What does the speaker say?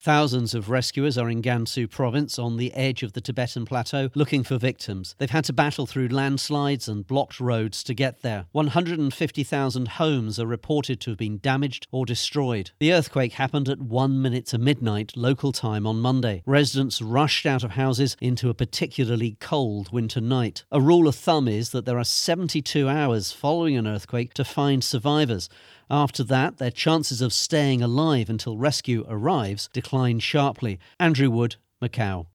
Thousands of rescuers are in Gansu province on the edge of the Tibetan plateau looking for victims. They've had to battle through landslides and blocked roads to get there. 150,000 homes are reported to have been damaged or destroyed. The earthquake happened at 1 minute to midnight local time on Monday. Residents rushed out of houses into a particularly cold winter night. A rule of thumb is that there are 72 hours following an earthquake to find survivors. After that, their chances of staying alive until rescue arrives decline sharply. Andrew Wood, Macau.